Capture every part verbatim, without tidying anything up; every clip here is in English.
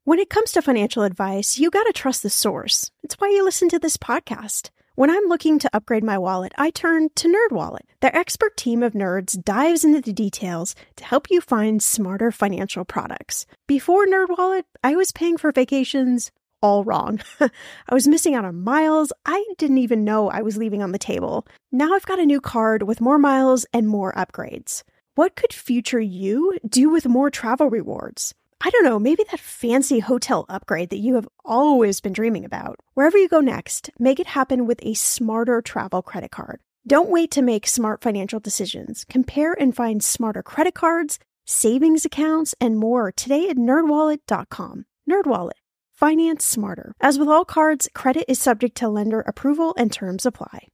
When it comes to financial advice, you gotta trust the source. It's why you listen to this podcast. When I'm looking to upgrade my wallet, I turn to NerdWallet. Their expert team of nerds dives into the details to help you find smarter financial products. Before NerdWallet, I was paying for vacations all wrong. I was missing out on miles I didn't even know I was leaving on the table. Now I've got a new card with more miles and more upgrades. What could future you do with more travel rewards? I don't know, maybe that fancy hotel upgrade that you have always been dreaming about. Wherever you go next, make it happen with a smarter travel credit card. Don't wait to make smart financial decisions. Compare and find smarter credit cards, savings accounts, and more today at nerd wallet dot com. NerdWallet. Finance smarter. As with all cards, credit is subject to lender approval and terms apply.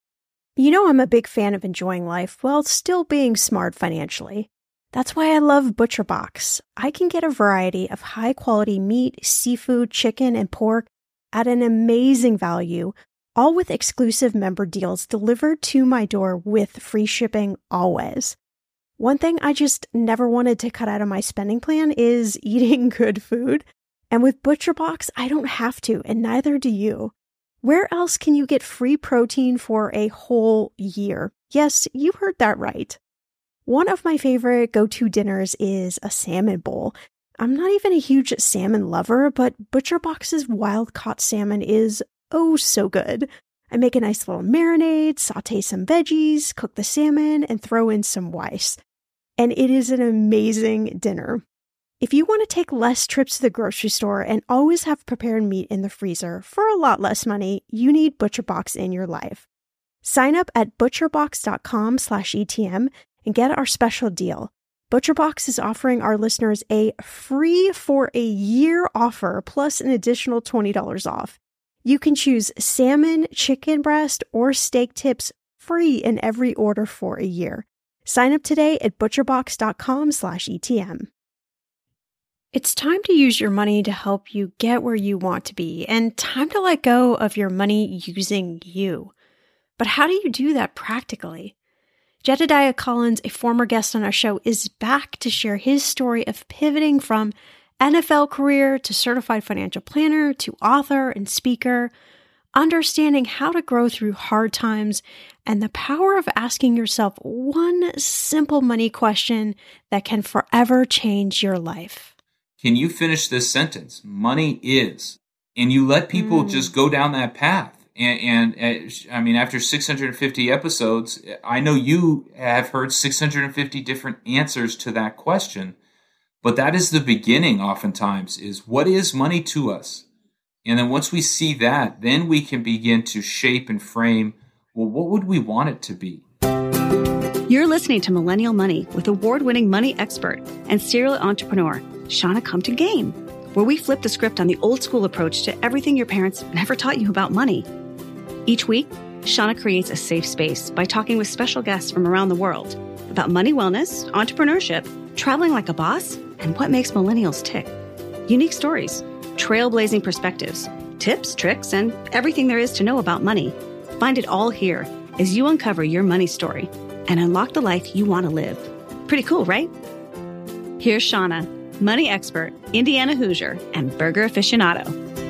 You know I'm a big fan of enjoying life while still being smart financially. That's why I love ButcherBox. I can get a variety of high-quality meat, seafood, chicken, and pork at an amazing value, all with exclusive member deals delivered to my door with free shipping always. One thing I just never wanted to cut out of my spending plan is eating good food. And with ButcherBox, I don't have to, and neither do you. Where else can you get free protein for a whole year? Yes, you heard that right. One of my favorite go-to dinners is a salmon bowl. I'm not even a huge salmon lover, but ButcherBox's wild-caught salmon is oh so good. I make a nice little marinade, saute some veggies, cook the salmon, and throw in some rice. And it is an amazing dinner. If you want to take less trips to the grocery store and always have prepared meat in the freezer for a lot less money, you need ButcherBox in your life. Sign up at butcherbox dot com slash E T M and get our special deal. ButcherBox is offering our listeners a free for a year offer plus an additional twenty dollars off. You can choose salmon, chicken breast, or steak tips free in every order for a year. Sign up today at butcherbox dot com slash E T M. It's time to use your money to help you get where you want to be, and time to let go of your money using you. But how do you do that practically? Jedediah Collins, a former guest on our show, is back to share his story of pivoting from N F L career to certified financial planner to author and speaker, understanding how to grow through hard times, and the power of asking yourself one simple money question that can forever change your life. Can you finish this sentence? Money is. And you let people mm. just go down that path. And, and uh, I mean, after six hundred fifty episodes, I know you have heard six hundred fifty different answers to that question. But that is the beginning oftentimes, is what is money to us? And then once we see that, then we can begin to shape and frame, well, what would we want it to be? You're listening to Millennial Money with award-winning money expert and serial entrepreneur, Shannah Compton Game, where we flip the script on the old-school approach to everything your parents never taught you about money. Each week, Shannah creates a safe space by talking with special guests from around the world about money wellness, entrepreneurship, traveling like a boss, and what makes millennials tick. Unique stories, trailblazing perspectives, tips, tricks, and everything there is to know about money. Find it all here as you uncover your money story and unlock the life you want to live. Pretty cool, right? Here's Shannah, money expert, Indiana Hoosier, and burger aficionado.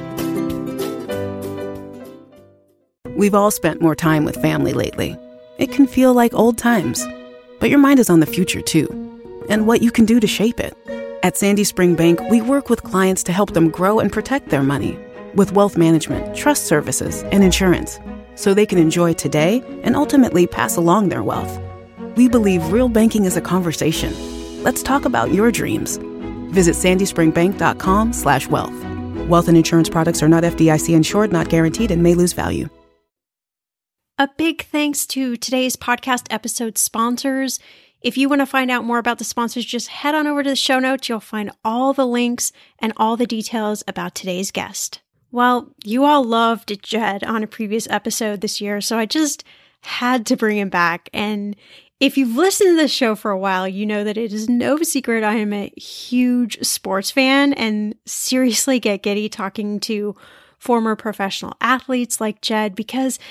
We've all spent more time with family lately. It can feel like old times, but your mind is on the future too, and what you can do to shape it. At Sandy Spring Bank, we work with clients to help them grow and protect their money with wealth management, trust services, and insurance, so they can enjoy today and ultimately pass along their wealth. We believe real banking is a conversation. Let's talk about your dreams. Visit sandy spring bank dot com slash wealth. Wealth and insurance products are not F D I C insured, not guaranteed, and may lose value. A big thanks to today's podcast episode sponsors. If you want to find out more about the sponsors, just head on over to the show notes. You'll find all the links and all the details about today's guest. Well, you all loved Jed on a previous episode this year, so I just had to bring him back. And if you've listened to this show for a while, you know that it is no secret I am a huge sports fan and seriously get giddy talking to former professional athletes like Jed, because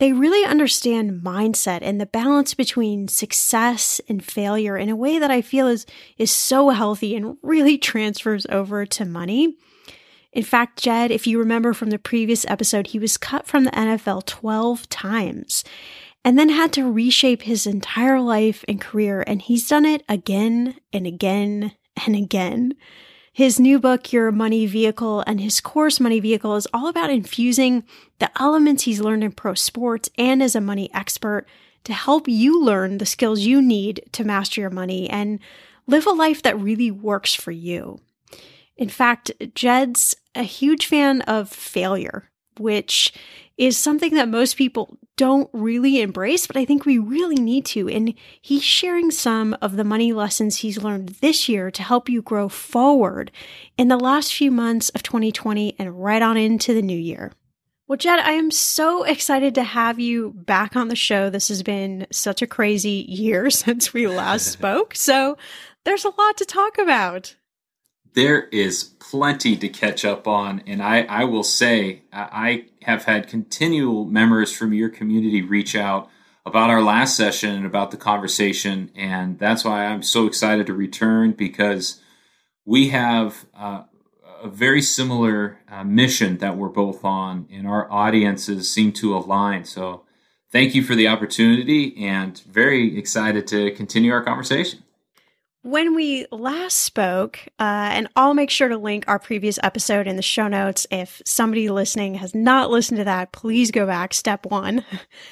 they really understand mindset and the balance between success and failure in a way that I feel is, is so healthy and really transfers over to money. In fact, Jed, if you remember from the previous episode, he was cut from the N F L twelve times and then had to reshape his entire life and career. And he's done it again and again and again. His new book, Your Money Vehicle, and his course, Money Vehicle, is all about infusing the elements he's learned in pro sports and as a money expert to help you learn the skills you need to master your money and live a life that really works for you. In fact, Jed's a huge fan of failure, which is something that most people don't really embrace, but I think we really need to. And he's sharing some of the money lessons he's learned this year to help you grow forward in the last few months of twenty twenty and right on into the new year. Well, Jed, I am so excited to have you back on the show. This has been such a crazy year since we last spoke, so there's a lot to talk about. There is plenty to catch up on, and I, I will say I have had continual members from your community reach out about our last session and about the conversation, and that's why I'm so excited to return, because we have uh, a very similar uh, mission that we're both on, and our audiences seem to align. So thank you for the opportunity, and very excited to continue our conversation. When we last spoke, uh, and I'll make sure to link our previous episode in the show notes. If somebody listening has not listened to that, please go back, step one,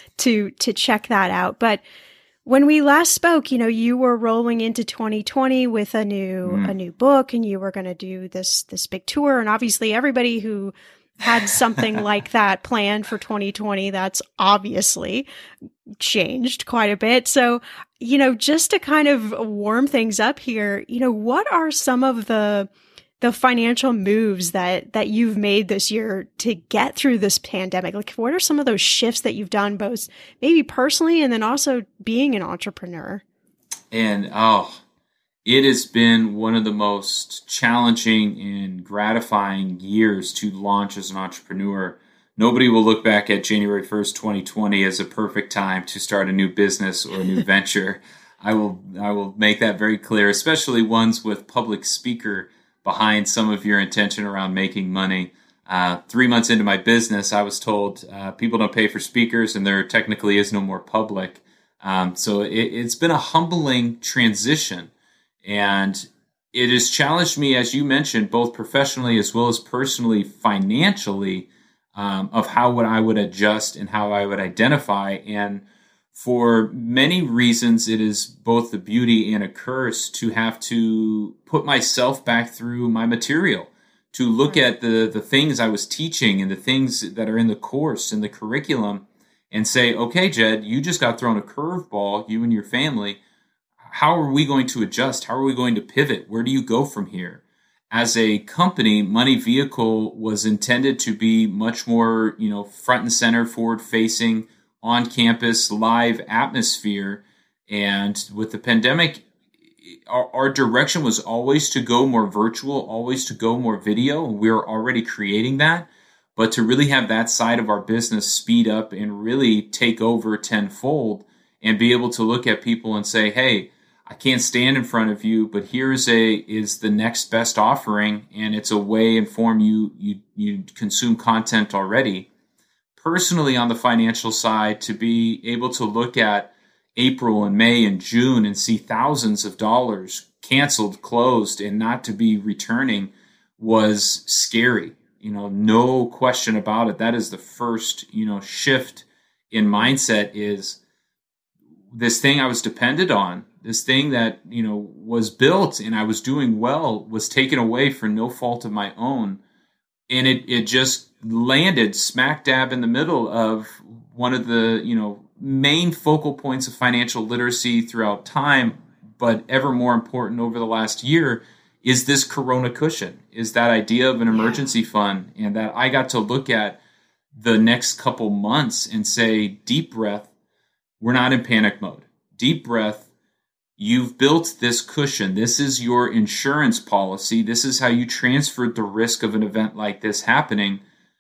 to to check that out. But when we last spoke, you know, you were rolling into twenty twenty with a new mm. a new book, and you were going to do this this big tour. And obviously, everybody who had something like that planned for twenty twenty, that's obviously changed quite a bit. So, you know, just to kind of warm things up here, you know, what are some of the the financial moves that that you've made this year to get through this pandemic? Like, what are some of those shifts that you've done, both maybe personally and then also being an entrepreneur? And oh, it has been one of the most challenging and gratifying years to launch as an entrepreneur. Nobody will look back at January first, twenty twenty as a perfect time to start a new business or a new venture. I will I will make that very clear, especially ones with public speaker behind some of your intention around making money. Uh, three months into my business, I was told uh, people don't pay for speakers and there technically is no more public. Um, so it, it's been a humbling transition. And it has challenged me, as you mentioned, both professionally as well as personally, financially, um, of how would I would adjust and how I would identify. And for many reasons, it is both a beauty and a curse to have to put myself back through my material, to look at the, the things I was teaching and the things that are in the course and the curriculum and say, okay, Jed, you just got thrown a curveball, you and your family. How are we going to adjust? How are we going to pivot? Where do you go from here? As a company, Money Vehicle was intended to be much more, you know, front and center, forward facing, on campus, live atmosphere. And with the pandemic, our, our direction was always to go more virtual, always to go more video. We were already creating that. But to really have that side of our business speed up and really take over tenfold and be able to look at people and say, hey, I can't stand in front of you, but here's a is the next best offering, and it's a way and form you you you consume content already. Personally, on the financial side, to be able to look at April and May and June and see thousands of dollars canceled, closed, and not to be returning was scary. You know, no question about it. That is the first, you know, shift in mindset is this thing I was dependent on. This thing that, you know, was built and I was doing well was taken away for no fault of my own. And it, it just landed smack dab in the middle of one of the, you know, main focal points of financial literacy throughout time, but ever more important over the last year is this Corona cushion, is that idea of an emergency fund, and that I got to look at the next couple months and say, deep breath, we're not in panic mode. Deep breath. You've built this cushion. This is your insurance policy. This is how you transferred the risk of an event like this happening.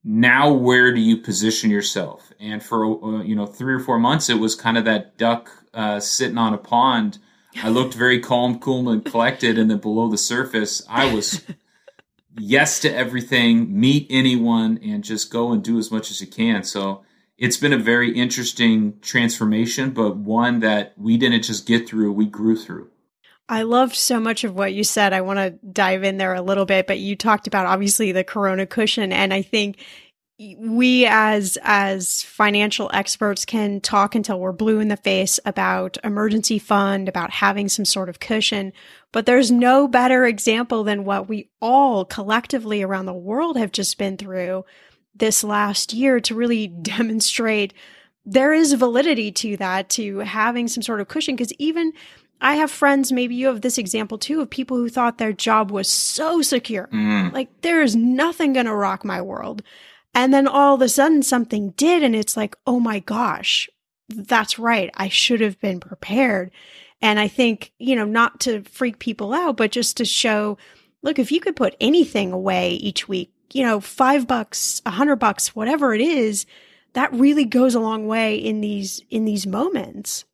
now where do you position yourself? And for, uh, you know, three or four months, it was kind of that duck uh, sitting on a pond. I looked very calm, cool, and collected. And then below the surface, I was yes to everything, meet anyone, and just go and do as much as you can. So it's been a very interesting transformation, but one that we didn't just get through, we grew through. I loved so much of what you said. I want to dive in there a little bit, but you talked about obviously the Corona cushion. And I think we as, as financial experts can talk until we're blue in the face about emergency fund, about having some sort of cushion, but there's no better example than what we all collectively around the world have just been through this last year to really demonstrate there is validity to that, to having some sort of cushion. Because even I have friends, maybe you have this example too, of people who thought their job was so secure. Mm. Like, there is nothing going to rock my world. And then all of a sudden something did. And it's like, oh my gosh, that's right. I should have been prepared. And I think, you know, not to freak people out, but just to show, look, if you could put anything away each week, you know, five bucks, a hundred bucks, whatever it is, that really goes a long way in these, in these moments.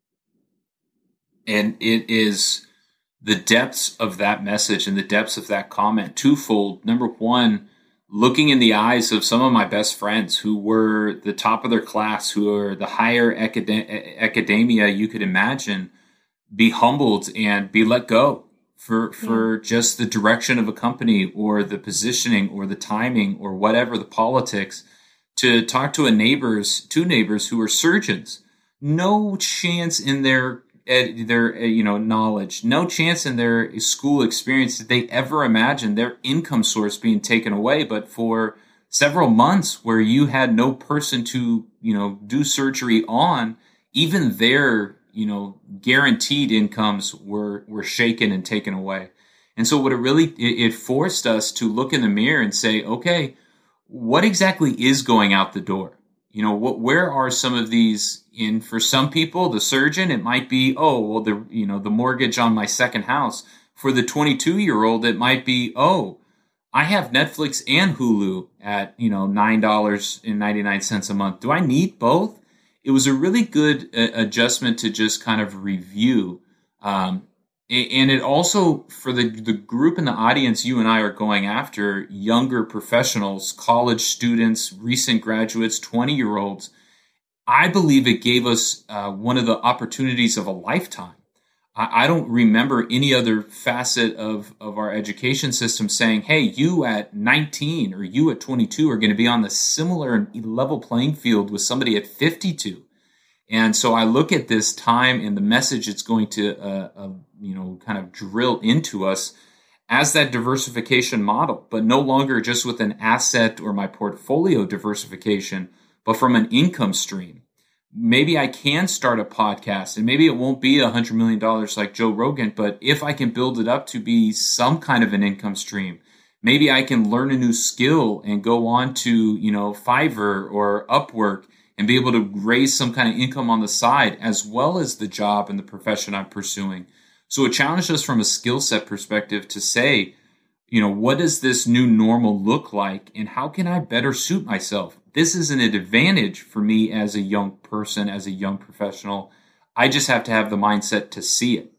And it is the depths of that message and the depths of that comment twofold. Number one, looking in the eyes of some of my best friends who were the top of their class, who are the higher acad- academia you could imagine, be humbled and be let go for, for yeah. just the direction of a company or the positioning or the timing or whatever, the politics, to talk to a neighbors, two neighbors who are surgeons. No chance in their their you know knowledge, no chance in their school experience did they ever imagine their income source being taken away. But for several months where you had no person to you know do surgery on, even their you know guaranteed incomes were were shaken and taken away. And so what it really it, it forced us to look in the mirror and say, okay, what exactly is going out the door? You know, what, where are some of these in, for some people, the surgeon, it might be, oh, well, the, you know, the mortgage on my second house. For the twenty-two year old, it might be, oh, I have Netflix and Hulu at, you know, nine dollars and ninety-nine cents a month. Do I need both? It was a really good uh, adjustment to just kind of review. Um, and it also, for the, the group in the audience you and I are going after, younger professionals, college students, recent graduates, twenty-year-olds, I believe it gave us uh, one of the opportunities of a lifetime. I, I don't remember any other facet of, of our education system saying, hey, you at nineteen or you at twenty-two are going to be on the similar level playing field with somebody at fifty-two. And so I look at this time and the message it's going to, uh, uh, you know, kind of drill into us as that diversification model, but no longer just with an asset or my portfolio diversification, but from an income stream. Maybe I can start a podcast and maybe it won't be a hundred million dollars like Joe Rogan, but if I can build it up to be some kind of an income stream, maybe I can learn a new skill and go on to, you know, Fiverr or Upwork and be able to raise some kind of income on the side, as well as the job and the profession I'm pursuing. So it challenged us from a skill set perspective to say, you know, what does this new normal look like and how can I better suit myself? This is an advantage for me as a young person, as a young professional. I just have to have the mindset to see it.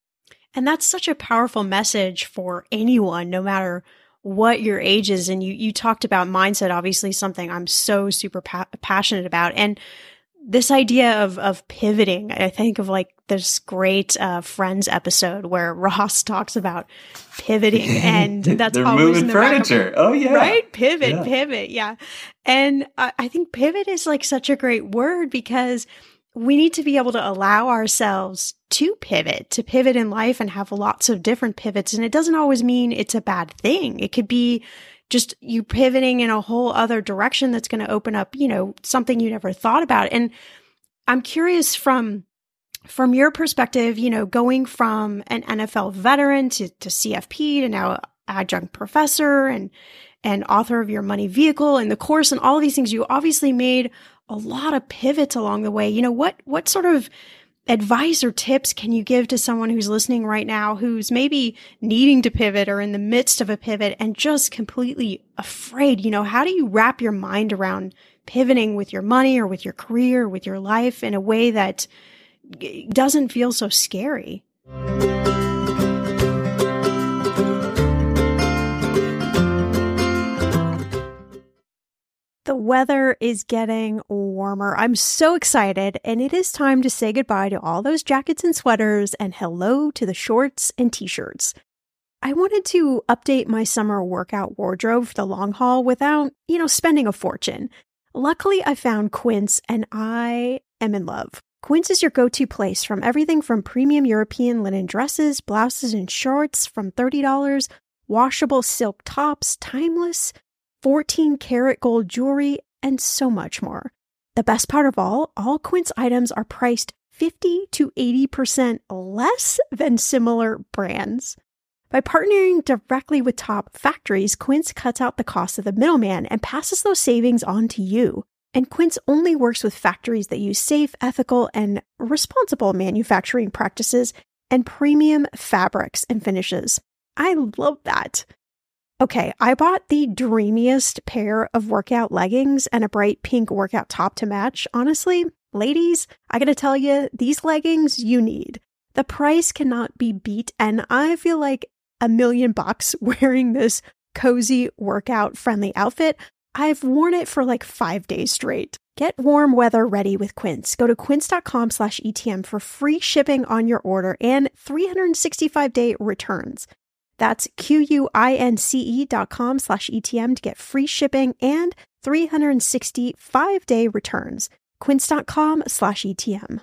And that's such a powerful message for anyone, no matter what your age is. And you, you talked about mindset, obviously something I'm so super pa- passionate about. And this idea of, of pivoting, I think of like this great uh, Friends episode where Ross talks about pivoting, and that's They're always moving in the furniture. Back. Oh yeah. Right? Pivot, yeah. pivot. Yeah. And uh, I think pivot is like such a great word because we need to be able to allow ourselves to pivot, to pivot in life and have lots of different pivots. And it doesn't always mean it's a bad thing. It could be just you pivoting in a whole other direction that's going to open up, you know, something you never thought about. And I'm curious from, from your perspective, you know, going from an N F L veteran to, to C F P to now adjunct professor and, and author of your Money Vehicle and the course and all of these things, you obviously made a lot of pivots along the way. You know, what, what sort of advice or tips can you give to someone who's listening right now who's maybe needing to pivot or in the midst of a pivot and just completely afraid? You know, how do you wrap your mind around pivoting with your money or with your career, or with your life in a way that doesn't feel so scary? The weather is getting warmer. I'm so excited, and it is time to say goodbye to all those jackets and sweaters and hello to the shorts and t-shirts. I wanted to update my summer workout wardrobe for the long haul without, you know, spending a fortune. Luckily, I found Quince, and I am in love. Quince is your go-to place from everything from premium European linen dresses, blouses, and shorts from thirty dollars, washable silk tops, timeless fourteen karat gold jewelry, and so much more. The best part of all, all Quince items are priced fifty to eighty percent less than similar brands. By partnering directly with top factories, Quince cuts out the cost of the middleman and passes those savings on to you. And Quince only works with factories that use safe, ethical, and responsible manufacturing practices and premium fabrics and finishes. I love that. Okay, I bought the dreamiest pair of workout leggings and a bright pink workout top to match. Honestly, ladies, I gotta tell you, these leggings you need. The price cannot be beat, and I feel like a million bucks wearing this cozy workout-friendly outfit. I've worn it for like five days straight. Get warm weather ready with Quince. Go to quince.com slash ETM for free shipping on your order and three hundred sixty-five day returns. That's Q-U-I-N-C-E dot com slash ETM to get free shipping and three hundred sixty-five day returns. Quince.com slash ETM.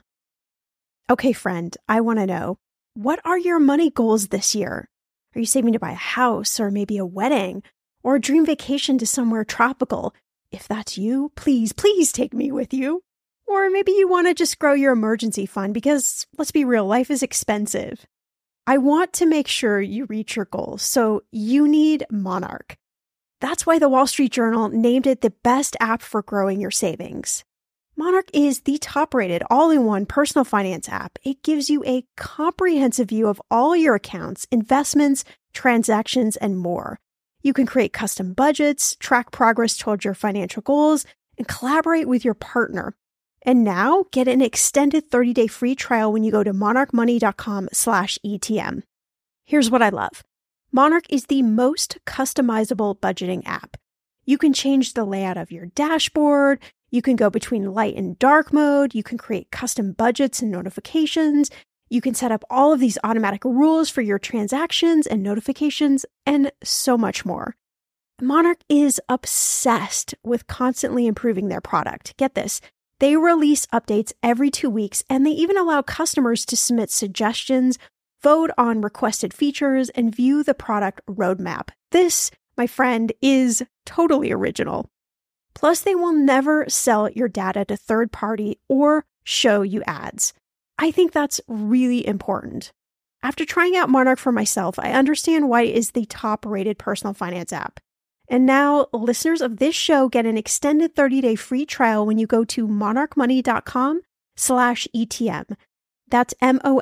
Okay, friend, I want to know, what are your money goals this year? Are you saving to buy a house or maybe a wedding or a dream vacation to somewhere tropical? If that's you, please, please take me with you. Or maybe you want to just grow your emergency fund because, let's be real, life is expensive. I want to make sure you reach your goals, so you need Monarch. That's why the Wall Street Journal named it the best app for growing your savings. Monarch is the top-rated all-in-one personal finance app. It gives you a comprehensive view of all your accounts, investments, transactions, and more. You can create custom budgets, track progress towards your financial goals, and collaborate with your partner. And now, get an extended thirty day free trial when you go to monarchmoney.com slash ETM. Here's what I love. Monarch is the most customizable budgeting app. You can change the layout of your dashboard. You can go between light and dark mode. You can create custom budgets and notifications. You can set up all of these automatic rules for your transactions and notifications, and so much more. Monarch is obsessed with constantly improving their product. Get this. They release updates every two weeks, and they even allow customers to submit suggestions, vote on requested features, and view the product roadmap. This, my friend, is totally original. Plus, they will never sell your data to third party or show you ads. I think that's really important. After trying out Monarch for myself, I understand why it is the top-rated personal finance app. And now, listeners of this show get an extended thirty day free trial when you go to monarchmoney.com slash ETM. That's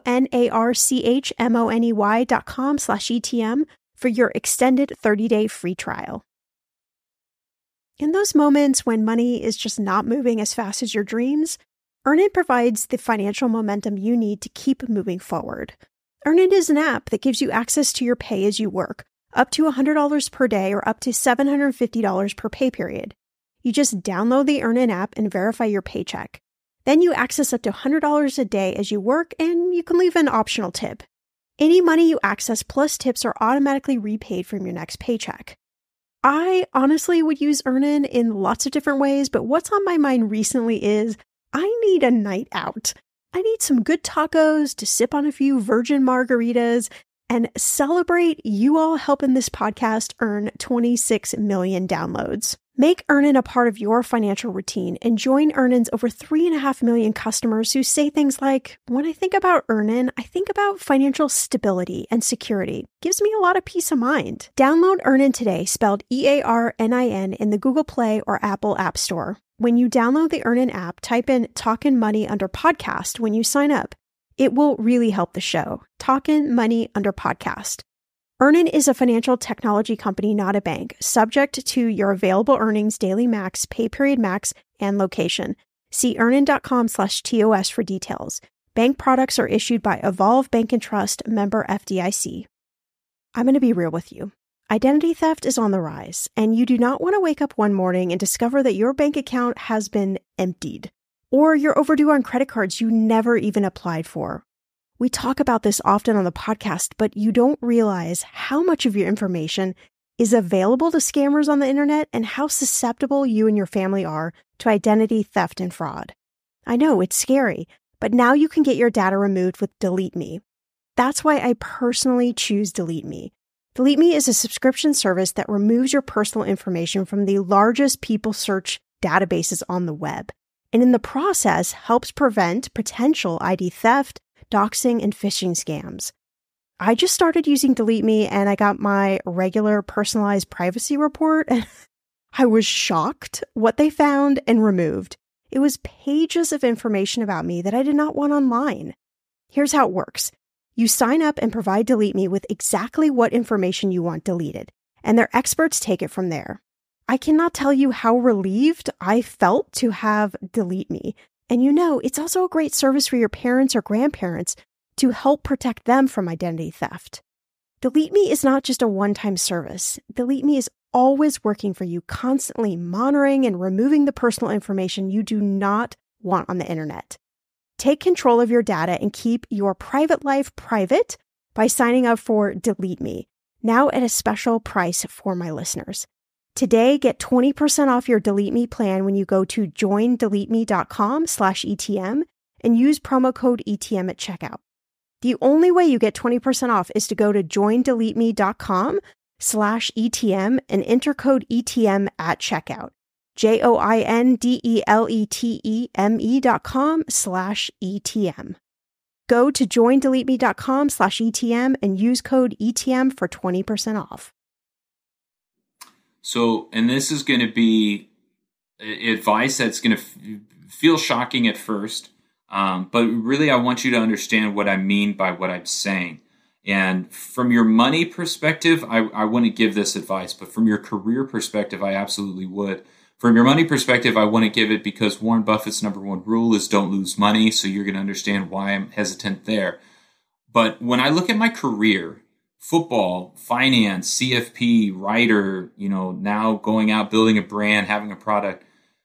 M-O-N-A-R-C-H-M-O-N-E-Y dot com slash ETM for your extended thirty day free trial. In those moments when money is just not moving as fast as your dreams, Earnin provides the financial momentum you need to keep moving forward. Earnin is an app that gives you access to your pay as you work, up to one hundred dollars per day or up to seven hundred fifty dollars per pay period. You just download the Earnin app and verify your paycheck. Then you access up to one hundred dollars a day as you work, and you can leave an optional tip. Any money you access plus tips are automatically repaid from your next paycheck. I honestly would use Earnin in lots of different ways, but what's on my mind recently is I need a night out. I need some good tacos to sip on a few virgin margaritas and celebrate you all helping this podcast earn twenty-six million downloads. Make Earnin a part of your financial routine and join Earnin's over three and a half million customers who say things like, when I think about Earnin, I think about financial stability and security. Gives me a lot of peace of mind. Download Earnin today, spelled E A R N I N, in the Google Play or Apple App Store. When you download the Earnin app, type in Talkin' Money under podcast when you sign up. It will really help the show. Talkin' Money Under Podcast. Earnin is a financial technology company, not a bank, subject to your available earnings, daily max, pay period max, and location. See earnin.com slash TOS for details. Bank products are issued by Evolve Bank and Trust, member F D I C. I'm going to be real with you. Identity theft is on the rise, and you do not want to wake up one morning and discover that your bank account has been emptied, or you're overdue on credit cards you never even applied for. We talk about this often on the podcast, but you don't realize how much of your information is available to scammers on the internet and how susceptible you and your family are to identity theft and fraud. I know it's scary, but now you can get your data removed with Delete Me. That's why I personally choose Delete Me. Delete Me is a subscription service that removes your personal information from the largest people search databases on the web, and in the process helps prevent potential I D theft, doxing, and phishing scams. I just started using Delete Me and I got my regular personalized privacy report and I was shocked what they found and removed. It was pages of information about me that I did not want online. Here's how it works. You sign up and provide Delete Me with exactly what information you want deleted, and their experts take it from there. I cannot tell you how relieved I felt to have Delete Me. And you know, it's also a great service for your parents or grandparents to help protect them from identity theft. Delete Me is not just a one-time service. Delete Me is always working for you, constantly monitoring and removing the personal information you do not want on the internet. Take control of your data and keep your private life private by signing up for Delete Me, now at a special price for my listeners. Today, get twenty percent off your Delete Me plan when you go to joindeleteme.com slash ETM and use promo code E T M at checkout. The only way you get twenty percent off is to go to joindeleteme.com slash ETM and enter code E T M at checkout. J-O-I-N-D-E-L-E-T-E-M-E dot com slash E-T-M. Go to joindeleteme.com slash E-T-M and use code E T M for twenty percent off. So, and this is going to be advice that's going to f- feel shocking at first, um, but really I want you to understand what I mean by what I'm saying. And from your money perspective, I, I wouldn't give this advice, but from your career perspective, I absolutely would. From your money perspective, I want to give it because Warren Buffett's number one rule is don't lose money. So you're going to understand why I'm hesitant there. But when I look at my career, football, finance, C F P, writer, you know, now going out, building a brand, having a product,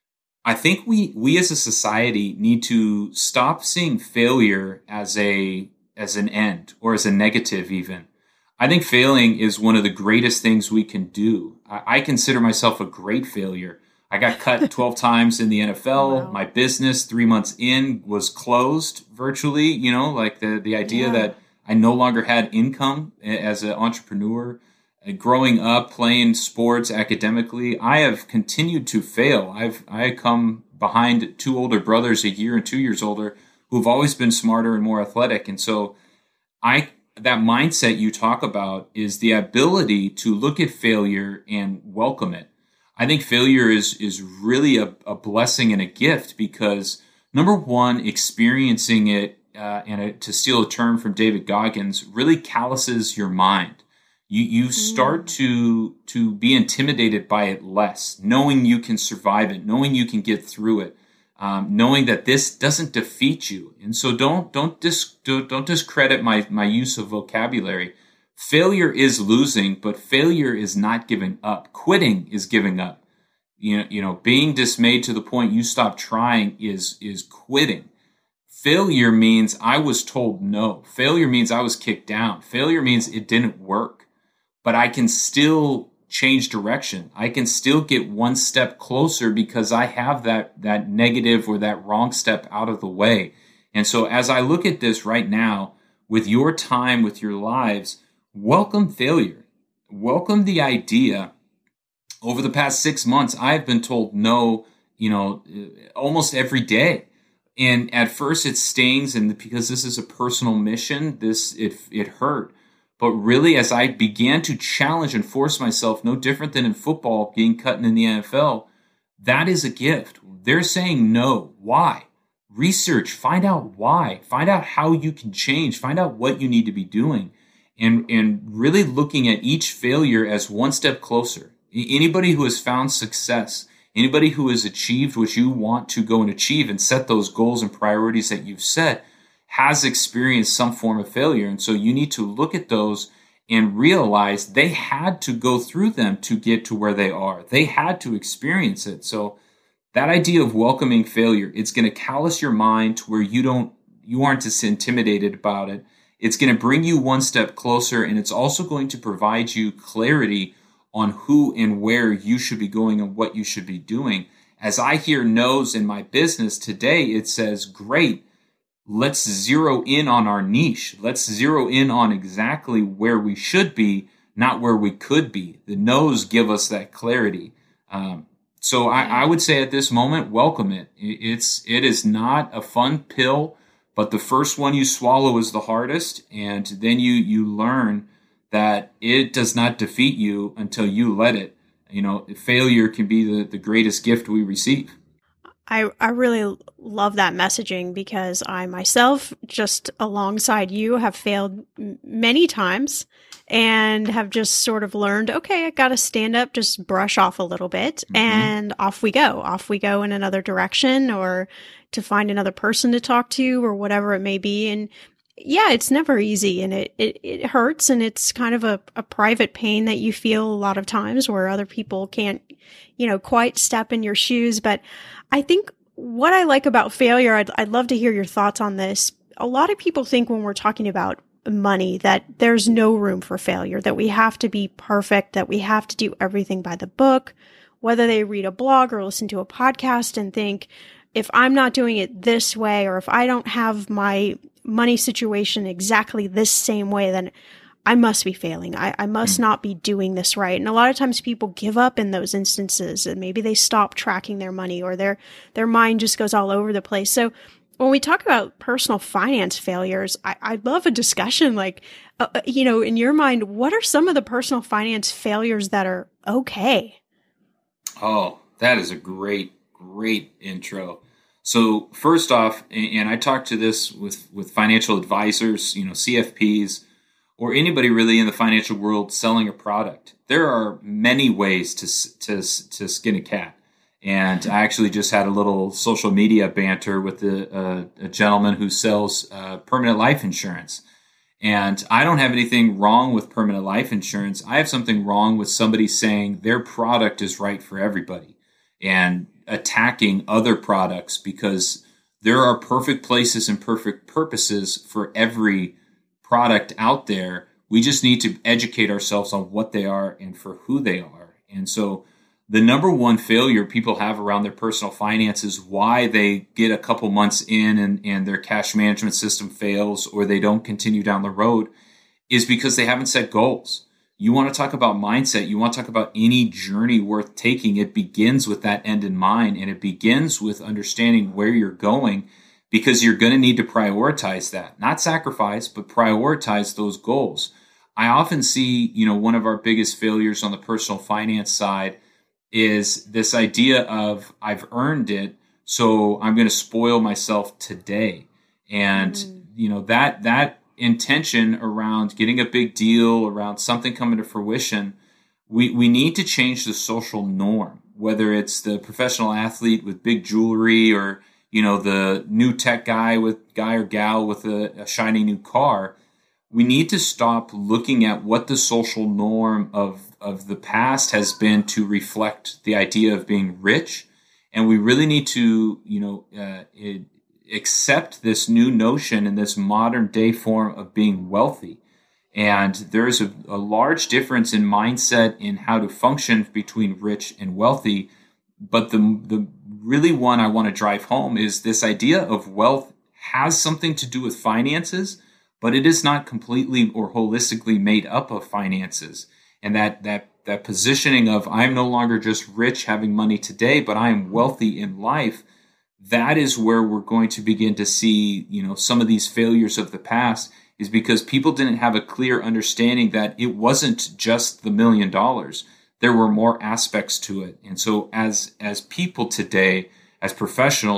I think we we as a society need to stop seeing failure as a as an end or as a negative even. I think failing is one of the greatest things we can do. I, I consider myself a great failure. I got cut twelve times in the N F L. Wow. My business three months in was closed virtually, you know, like the, the idea yeah. that I no longer had income as an entrepreneur. Growing up, playing sports academically, I have continued to fail. I've I come behind two older brothers, a year and two years older, who've always been smarter and more athletic. And so I that mindset you talk about is the ability to look at failure and welcome it. I think failure is is really a, a blessing and a gift because, number one, experiencing it, uh, and a, to steal a term from David Goggins, really calluses your mind. You you start to to be intimidated by it less, knowing you can survive it, knowing you can get through it, um, knowing that this doesn't defeat you. And so don't don't dis, don't, don't discredit my my use of vocabulary. Failure is losing, but failure is not giving up. Quitting is giving up. You know, you know, being dismayed to the point you stop trying is is quitting. Failure means I was told no. Failure means I was kicked down. Failure means it didn't work. But I can still change direction. I can still get one step closer because I have that that negative or that wrong step out of the way. And so as I look at this right now, with your time, with your lives, welcome failure. Welcome the idea. Over the past six months, I've been told no, you know, almost every day. And at first it stings, and because this is a personal mission, this it it hurt. But really, as I began to challenge and force myself, no different than in football, being cut in the N F L, that is a gift. They're saying no. Why? research, find out why, find out how you can change, find out what you need to be doing, and, and really looking at each failure as one step closer. Anybody who has found success, anybody who has achieved what you want to go and achieve and set those goals and priorities that you've set has experienced some form of failure. And so you need to look at those and realize they had to go through them to get to where they are. They had to experience it. So that idea of welcoming failure, it's going to callous your mind to where you don't, you aren't as intimidated about it. It's going to bring you one step closer, and it's also going to provide you clarity on who and where you should be going and what you should be doing. As I hear no's in my business today, it says, great, let's zero in on our niche. Let's zero in on exactly where we should be, not where we could be. The no's give us that clarity. Um, so I, I would say at this moment, welcome it. It's, it is not a fun pill, but the first one you swallow is the hardest. And then you, you learn that it does not defeat you until you let it. You know, failure can be the, the greatest gift we receive. I, I really love that messaging, because I myself, just alongside you, have failed m- many times and have just sort of learned, okay, I got to stand up, just brush off a little bit, mm-hmm. and off we go. Off we go in another direction, or to find another person to talk to, or whatever it may be. And yeah, it's never easy, and it, it, it hurts, and it's kind of a, a private pain that you feel a lot of times where other people can't, you know, quite step in your shoes. But I think what I like about failure, I'd, I'd love to hear your thoughts on this. A lot of people think when we're talking about money that there's no room for failure, that we have to be perfect, that we have to do everything by the book, whether they read a blog or listen to a podcast and think, if I'm not doing it this way, or if I don't have my money situation exactly this same way, then I must be failing. I, I must not be doing this right. And a lot of times people give up in those instances, and maybe they stop tracking their money, or their, their mind just goes all over the place. So when we talk about personal finance failures, I, I'd love a discussion like, uh, you know, in your mind, what are some of the personal finance failures that are okay? Oh, that is a great, great intro. So first off, and I talk to this with, with financial advisors, you know, C F Ps, or anybody really in the financial world selling a product. There are many ways to to to skin a cat. And I actually just had a little social media banter with a, a, a gentleman who sells uh, permanent life insurance. And I don't have anything wrong with permanent life insurance. I have something wrong with somebody saying their product is right for everybody and attacking other products, because there are perfect places and perfect purposes for every product out there. We just need to educate ourselves on what they are and for who they are. And so the number one failure people have around their personal finances, why they get a couple months in and, and their cash management system fails, or they don't continue down the road, is because they haven't set goals. You want to talk about mindset. You want to talk about any journey worth taking. It begins with that end in mind, and it begins with understanding where you're going, because you're going to need to prioritize that, not sacrifice, but prioritize those goals. I often see, you know, one of our biggest failures on the personal finance side is this idea of I've earned it, so I'm going to spoil myself today. And, mm. you know, that, that intention around getting a big deal, around something coming to fruition, we, we need to change the social norm, whether it's the professional athlete with big jewelry, or, you know, the new tech guy with guy or gal with a, a shiny new car. We need to stop looking at what the social norm of, of the past has been to reflect the idea of being rich. And we really need to, you know, uh, it, accept this new notion and this modern day form of being wealthy. And there's a, a large difference in mindset in how to function between rich and wealthy. But the, the really one I want to drive home is this idea of wealth has something to do with finances, but it is not completely or holistically made up of finances. And that, that, that positioning of I'm no longer just rich having money today, but I am wealthy in life. That is where we're going to begin to see, you know, some of these failures of the past, is because people didn't have a clear understanding that it wasn't just the million dollars. There were more aspects to it. And so as, as people today, as professionals,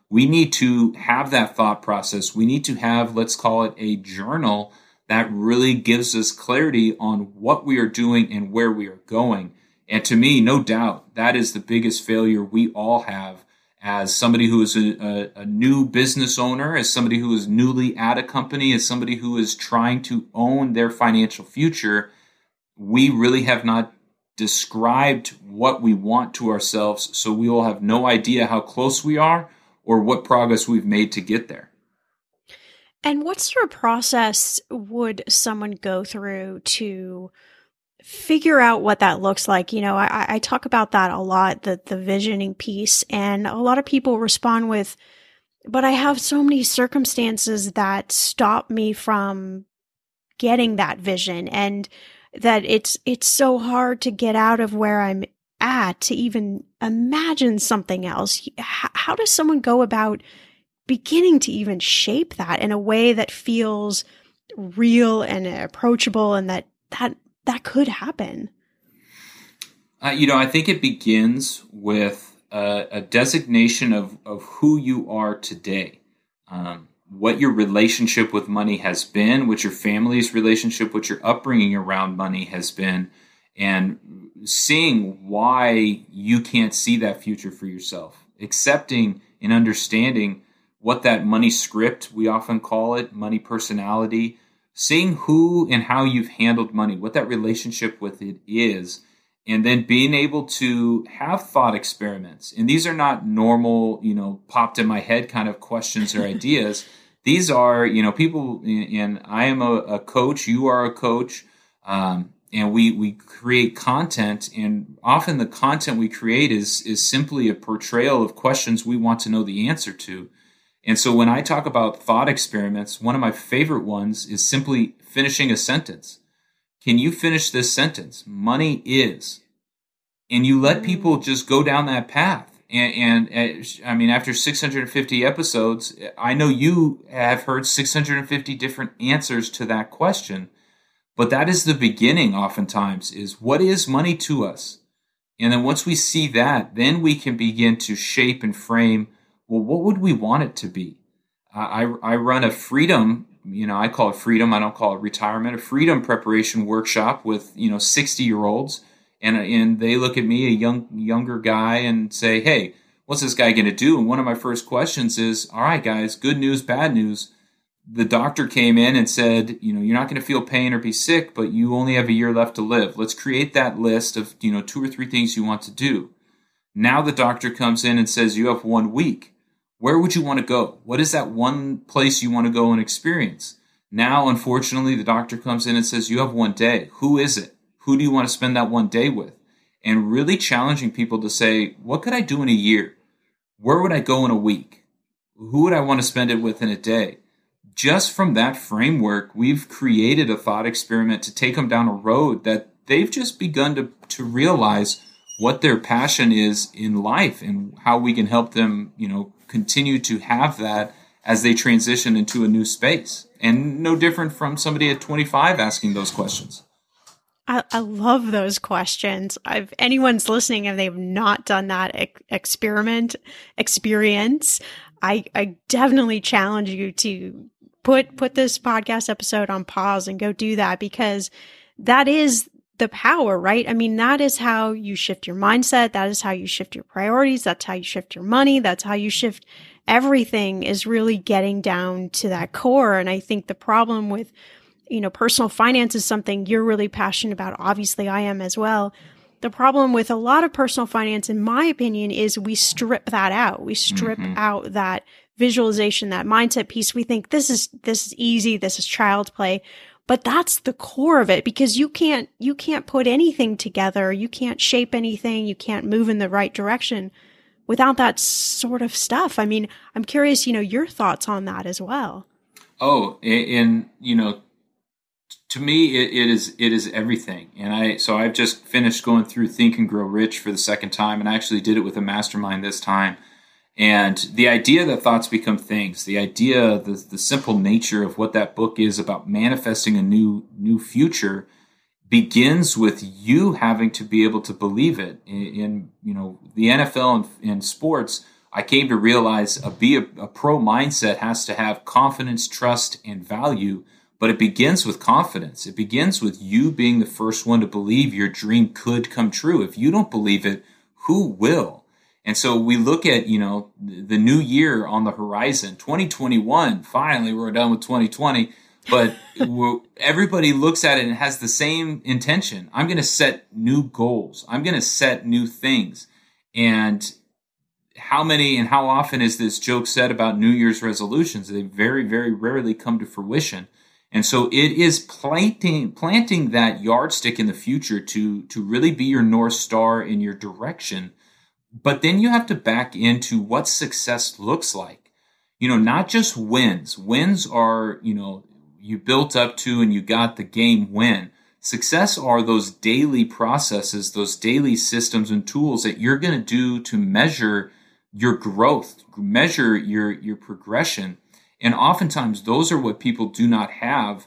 we need to have that thought process. We need to have, let's call it a journal that really gives us clarity on what we are doing and where we are going. And to me, no doubt, that is the biggest failure we all have as somebody who is a, a, a new business owner, as somebody who is newly at a company, as somebody who is trying to own their financial future. We really have not described what we want to ourselves, so we will have no idea how close we are or what progress we've made to get there. And what sort of process would someone go through to figure out what that looks like? You know, I, I talk about that a lot, the, the visioning piece, and a lot of people respond with, but I have so many circumstances that stop me from getting that vision, and that it's it's so hard to get out of where I'm at to even imagine something else. How, how does someone go about beginning to even shape that in a way that feels real and approachable, and that that, that could happen? Uh, you know, I think it begins with a, a designation of, of who you are today. Um, what your relationship with money has been, what your family's relationship, what your upbringing around money has been, and seeing why you can't see that future for yourself, accepting and understanding what that money script, we often call it, money personality, seeing who and how you've handled money, what that relationship with it is, and then being able to have thought experiments. And these are not normal, you know, popped in my head kind of questions or ideas. These are, you know, people, and I am a, a coach, you are a coach, um, and we we create content, and often the content we create is is simply a portrayal of questions we want to know the answer to. And so when I talk about thought experiments, one of my favorite ones is simply finishing a sentence. Can you finish this sentence? Money is. And you let people just go down that path. And, and I mean, after six hundred fifty episodes, I know you have heard six hundred fifty different answers to that question. But that is the beginning oftentimes, is what is money to us? And then once we see that, then we can begin to shape and frame, well, what would we want it to be? I, I run a freedom, you know, I call it freedom. I don't call it retirement, a freedom preparation workshop with, you know, sixty year olds. And, and they look at me, a young, younger guy, and say, hey, what's this guy going to do? And one of my first questions is, all right, guys, good news, bad news. The doctor came in and said, you know, you're not going to feel pain or be sick, but you only have a year left to live. Let's create that list of, you know, two or three things you want to do. Now the doctor comes in and says, you have one week. Where would you want to go? What is that one place you want to go and experience? Now, unfortunately, the doctor comes in and says, you have one day. Who is it? Who do you want to spend that one day with? And really challenging people to say, what could I do in a year? Where would I go in a week? Who would I want to spend it with in a day? Just from that framework, we've created a thought experiment to take them down a road that they've just begun to, to realize what their passion is in life and how we can help them, you know, continue to have that as they transition into a new space. And no different from somebody at twenty-five asking those questions. I, I love those questions. If anyone's listening and they've not done that ex- experiment experience, I, I definitely challenge you to put put this podcast episode on pause and go do that, because that is the power, right? I mean, that is how you shift your mindset. That is how you shift your priorities. That's how you shift your money. That's how you shift everything, is really getting down to that core. And I think the problem with, you know, personal finance is something you're really passionate about. Obviously, I am as well. The problem with a lot of personal finance, in my opinion, is we strip that out. We strip mm-hmm. out that visualization, that mindset piece. We think this is, this is easy. This is child's play. But that's the core of it, because you can't, you can't put anything together. You can't shape anything. You can't move in the right direction without that sort of stuff. I mean, I'm curious, you know, your thoughts on that as well. Oh, and, you know, to me, it, it is it is everything. And I so I've just finished going through Think and Grow Rich for the second time, and I actually did it with a mastermind this time. And the idea that thoughts become things, the idea, the, the simple nature of what that book is about manifesting a new new future, begins with you having to be able to believe it. In, in you know the N F L and in sports, I came to realize a be a, a pro mindset has to have confidence, trust, and value, but it begins with confidence. It begins with you being the first one to believe your dream could come true. If you don't believe it, who will? And so we look at, you know, the new year on the horizon, twenty twenty-one, finally we're done with twenty twenty, but we're, everybody looks at it and has the same intention. I'm going to set new goals. I'm going to set new things. And how many and how often is this joke said about New Year's resolutions? They very, very rarely come to fruition. And so it is planting planting that yardstick in the future to, to really be your North Star in your direction. But then you have to back into what success looks like. You know, not just wins. Wins are, you know, you built up to and you got the game win. Success are those daily processes, those daily systems and tools that you're going to do to measure your growth, measure your, your progression. And oftentimes those are what people do not have,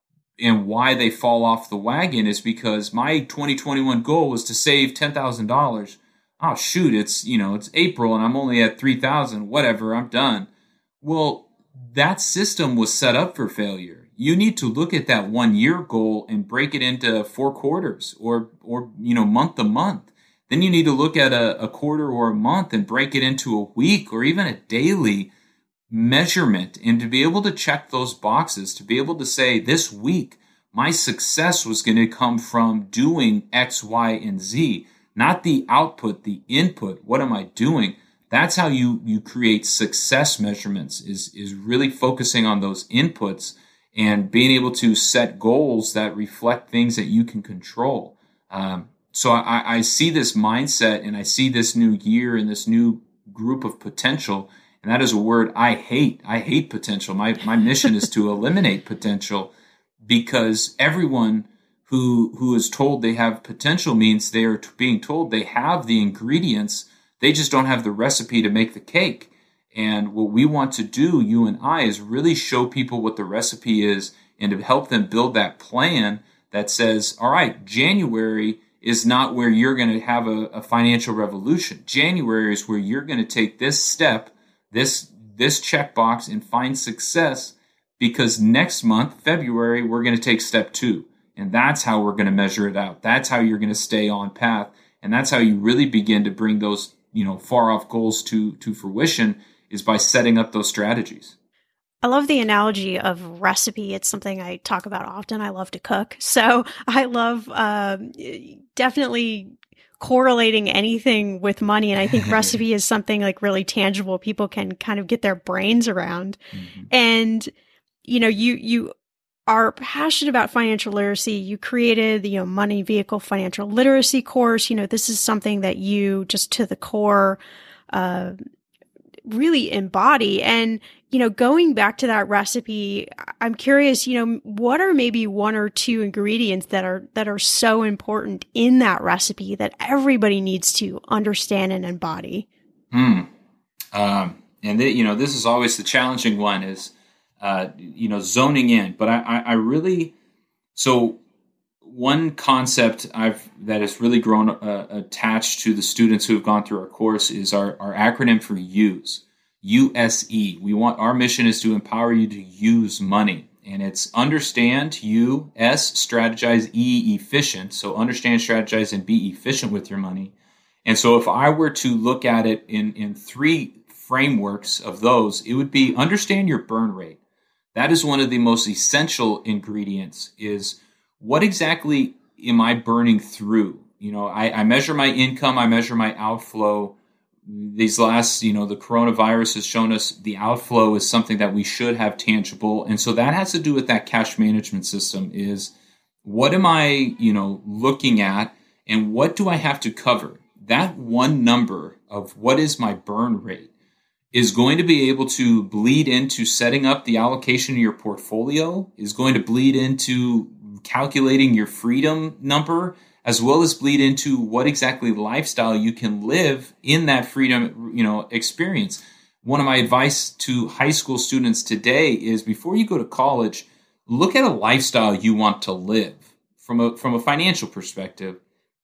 and why they fall off the wagon is because my twenty twenty-one goal was to save ten thousand dollars. Oh, shoot, it's, you know, it's April and I'm only at three thousand, whatever, I'm done. Well, that system was set up for failure. You need to look at that one year goal and break it into four quarters or, or, you know, month to month. Then you need to look at a, a quarter or a month and break it into a week or even a daily measurement, and to be able to check those boxes, to be able to say this week, my success was going to come from doing X, Y, and Z, not the output, the input. What am I doing? That's how you, you create success measurements, is, is really focusing on those inputs and being able to set goals that reflect things that you can control. Um, so I, I see this mindset and I see this new year and this new group of potential. And that is a word I hate. I hate potential. My my mission is to eliminate potential, because everyone who who is told they have potential means they are being told they have the ingredients. They just don't have the recipe to make the cake. And what we want to do, you and I, is really show people what the recipe is and to help them build that plan that says, all right, January is not where you're going to have a, a financial revolution. January is where you're going to take this step, this this checkbox, and find success, because next month, February, we're going to take step two. And that's how we're going to measure it out. That's how you're going to stay on path. And that's how you really begin to bring those, you know, far off goals to, to fruition, is by setting up those strategies. I love the analogy of recipe. It's something I talk about often. I love to cook. So I love um, definitely correlating anything with money. And I think recipe is something like really tangible people can kind of get their brains around. Mm-hmm. And, you know, you, you are passionate about financial literacy. You created the, you know, Money Vehicle Financial Literacy course. You know, this is something that you just to the core, uh, really embody. And, you know, going back to that recipe, I'm curious, you know, what are maybe one or two ingredients that are, that are so important in that recipe that everybody needs to understand and embody? Hmm. Um, and the, you know, this is always the challenging one, is, uh, you know, zoning in, but I, I, I really, so one concept I've, that has really grown uh, attached to the students who have gone through our course is our, our acronym for use, U S E. We want, our mission is to empower you to use money, and it's understand, U, S, strategize, E, efficient. So understand, strategize, and be efficient with your money. And so if I were to look at it in, in three frameworks of those, it would be understand your burn rate. That is one of the most essential ingredients, is what exactly am I burning through? You know, I, I measure my income, I measure my outflow. These last, you know, the coronavirus has shown us the outflow is something that we should have tangible. And so that has to do with that cash management system, is what am I, you know, looking at, and what do I have to cover? That one number of what is my burn rate is going to be able to bleed into setting up the allocation of your portfolio, is going to bleed into calculating your freedom number, as well as bleed into what exactly lifestyle you can live in that freedom, you know, experience. One of my advice to high school students today is, before you go to college, look at a lifestyle you want to live from a, from a financial perspective,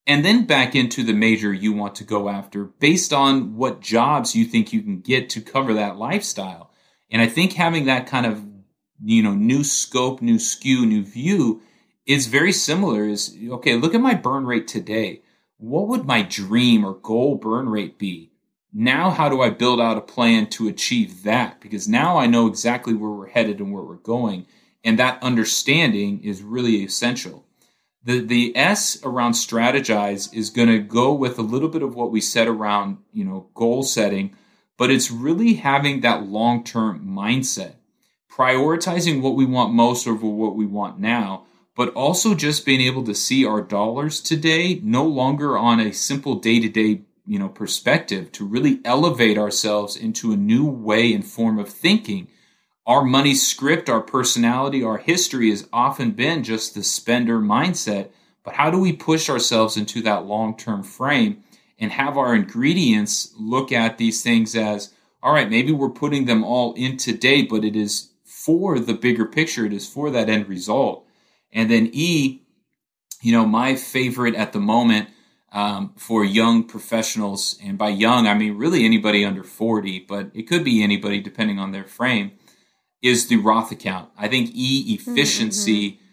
and then back into the major you want to go after based on what jobs you think you can get to cover that lifestyle. And I think having that kind of, you know, new scope, new skew, new view is very similar. Is, okay, look at my burn rate today. What would my dream or goal burn rate be? Now, how do I build out a plan to achieve that? Because now I know exactly where we're headed and where we're going. And that understanding is really essential. The the S around strategize is going to go with a little bit of what we said around, you know, goal setting, but it's really having that long-term mindset, prioritizing what we want most over what we want now, but also just being able to see our dollars today no longer on a simple day-to-day, you know, perspective, to really elevate ourselves into a new way and form of thinking. Our money script, our personality, our history has often been just the spender mindset. But how do we push ourselves into that long-term frame and have our ingredients look at these things as, all right, maybe we're putting them all in today, but it is for the bigger picture. It is for that end result. And then E, you know, my favorite at the moment um, for young professionals, and by young, I mean really anybody under forty, but it could be anybody depending on their frame, is the Roth account. I think E, efficiency, mm-hmm.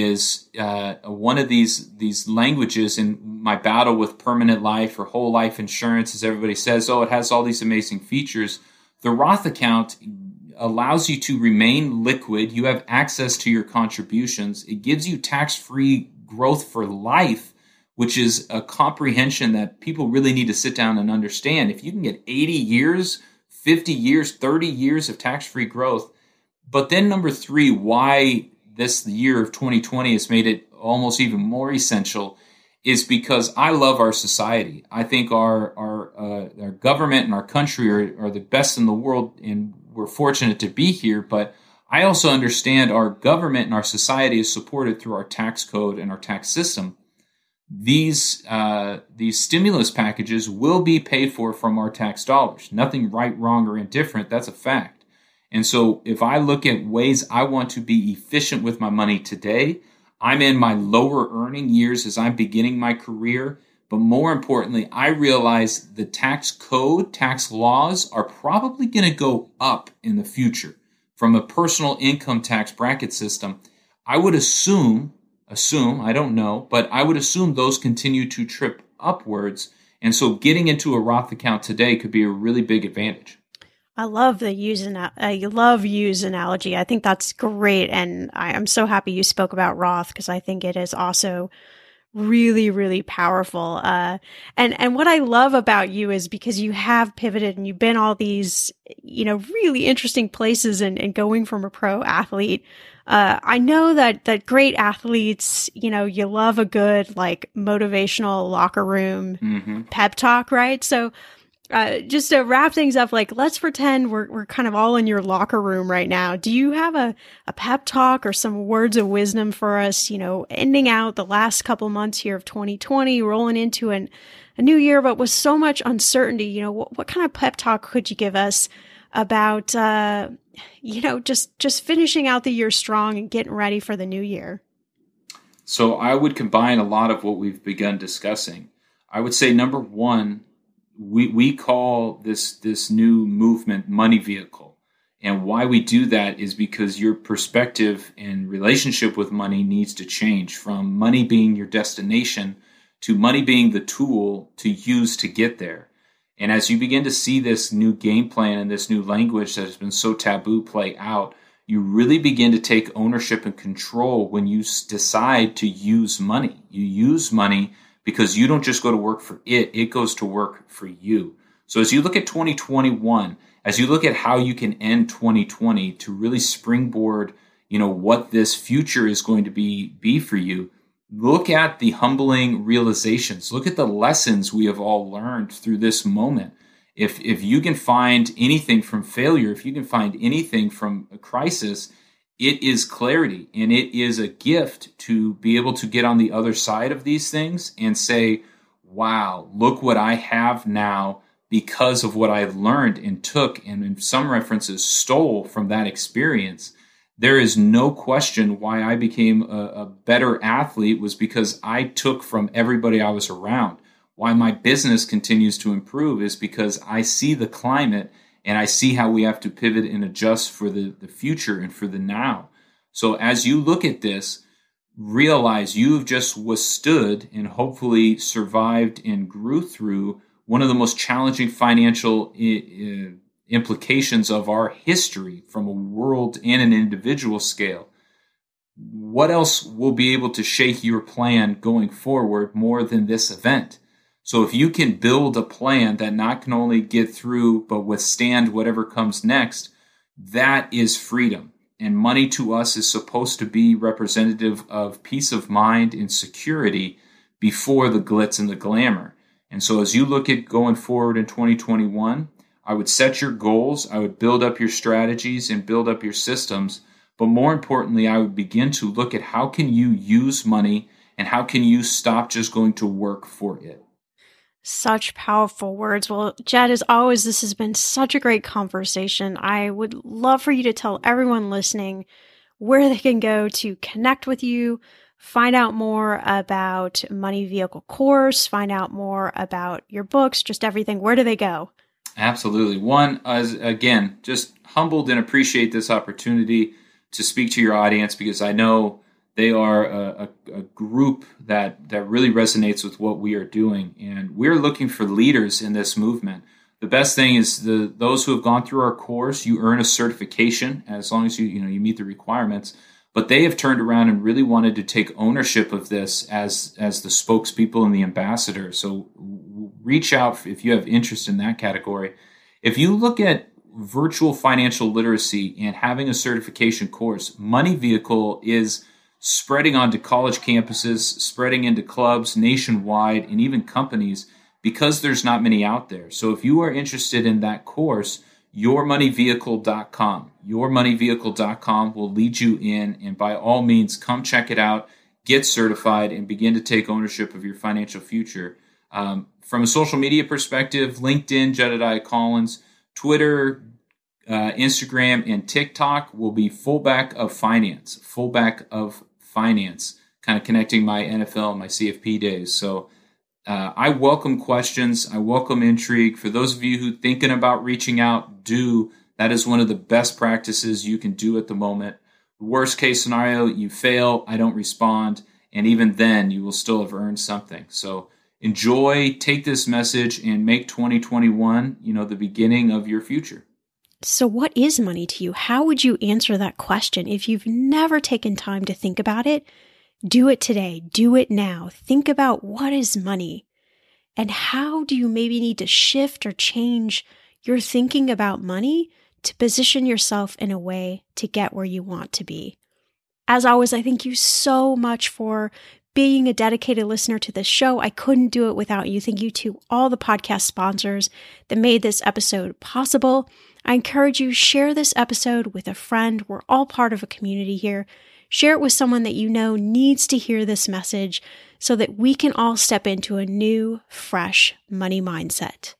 is uh, one of these these languages in my battle with permanent life or whole life insurance, as everybody says, oh, it has all these amazing features. The Roth account allows you to remain liquid. You have access to your contributions. It gives you tax-free growth for life, which is a comprehension that people really need to sit down and understand. If you can get eighty years, fifty years, thirty years of tax-free growth. But then number three, why this year of twenty twenty has made it almost even more essential is because I love our society. I think our our uh, our government and our country are, are the best in the world, and we're fortunate to be here. But I also understand our government and our society is supported through our tax code and our tax system. These uh, these stimulus packages will be paid for from our tax dollars. Nothing right, wrong, or indifferent. That's a fact. And so if I look at ways I want to be efficient with my money today, I'm in my lower earning years as I'm beginning my career. But more importantly, I realize the tax code, tax laws are probably going to go up in the future from a personal income tax bracket system. I would assume, assume, I don't know, but I would assume those continue to trip upwards. And so getting into a Roth account today could be a really big advantage. I love the use ana- I love use analogy. I think that's great. And I, I'm so happy you spoke about Roth because I think it is also really, really powerful. Uh, and, and what I love about you is because you have pivoted and you've been all these, you know, really interesting places and, and going from a pro athlete. Uh, I know that, that great athletes, you know, you love a good, like, motivational locker room mm-hmm. pep talk, right? So, Uh, just to wrap things up, like, let's pretend we're we're kind of all in your locker room right now. Do you have a, a pep talk or some words of wisdom for us, you know, ending out the last couple months here of twenty twenty, rolling into an, a new year, but with so much uncertainty? You know, what, what kind of pep talk could you give us about, uh, you know, just, just finishing out the year strong and getting ready for the new year? So I would combine a lot of what we've begun discussing. I would say, number one, We we call this this new movement money vehicle. And why we do that is because your perspective and relationship with money needs to change from money being your destination to money being the tool to use to get there. And as you begin to see this new game plan and this new language that has been so taboo play out, you really begin to take ownership and control when you decide to use money. You use money because you don't just go to work for it, it goes to work for you. So as you look at twenty twenty-one, as you look at how you can end twenty twenty to really springboard, you know, what this future is going to be, be for you, look at the humbling realizations. Look at the lessons we have all learned through this moment. If, if you can find anything from failure, if you can find anything from a crisis, it is clarity, and it is a gift to be able to get on the other side of these things and say, wow, look what I have now because of what I learned and took, and in some references stole from that experience. there is no question why I became a, a better athlete was because I took from everybody I was around. Why my business continues to improve is because I see the climate and I see how we have to pivot and adjust for the, the future and for the now. So as you look at this, realize you've just withstood and hopefully survived and grew through one of the most challenging financial I- implications of our history from a world and an individual scale. What else will be able to shake your plan going forward more than this event? So if you can build a plan that not can only get through, but withstand whatever comes next, that is freedom. And money to us is supposed to be representative of peace of mind and security before the glitz and the glamour. And so as you look at going forward in twenty twenty-one, I would set your goals, I would build up your strategies and build up your systems. But more importantly, I would begin to look at how can you use money and how can you stop just going to work for it. Such powerful words. Well, Jed, as always, this has been such a great conversation. I would love for you to tell everyone listening where they can go to connect with you, find out more about Money Vehicle Course, find out more about your books, just everything. Where do they go? Absolutely. One, as again, just humbled and appreciate this opportunity to speak to your audience because I know they are a, a, a group that, that really resonates with what we are doing. And we're looking for leaders in this movement. The best thing is the those who have gone through our course, you earn a certification as long as you, you know, you meet the requirements. But they have turned around and really wanted to take ownership of this as, as the spokespeople and the ambassador. So reach out if you have interest in that category. If you look at virtual financial literacy and having a certification course, Money Vehicle is spreading onto college campuses, spreading into clubs nationwide, and even companies because there's not many out there. So if you are interested in that course, your money vehicle dot com. your money vehicle dot com will lead you in, and by all means, come check it out, get certified, and begin to take ownership of your financial future. Um, from a social media perspective, LinkedIn, Jedediah Collins, Twitter, uh, Instagram, and TikTok will be Fullback of Finance. Fullback of Finance, kind of connecting my N F L and my C F P days. So uh, I welcome questions. I welcome intrigue. For those of you who are thinking about reaching out, do. That is one of the best practices you can do at the moment. Worst case scenario, you fail, I don't respond, and even then you will still have earned something. So enjoy, take this message, and make twenty twenty-one, you know, the beginning of your future. So what is money to you? How would you answer that question? If you've never taken time to think about it, do it today. Do it now. Think about what is money and how do you maybe need to shift or change your thinking about money to position yourself in a way to get where you want to be. As always, I thank you so much for being a dedicated listener to this show. I couldn't do it without you. Thank you to all the podcast sponsors that made this episode possible. I encourage you, share this episode with a friend. We're all part of a community here. Share it with someone that you know needs to hear this message so that we can all step into a new, fresh money mindset.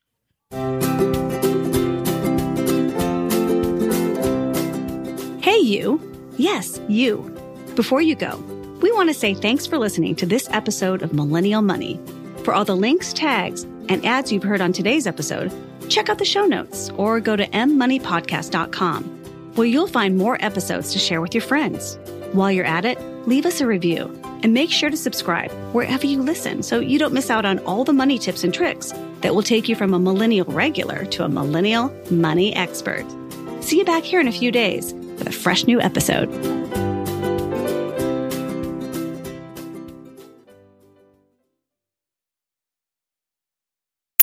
Hey, you. Yes, you. Before you go, we want to say thanks for listening to this episode of Millennial Money. For all the links, tags, and ads you've heard on today's episode, check out the show notes or go to m money podcast dot com, where you'll find more episodes to share with your friends. While you're at it, leave us a review and make sure to subscribe wherever you listen so you don't miss out on all the money tips and tricks that will take you from a millennial regular to a millennial money expert. See you back here in a few days with a fresh new episode.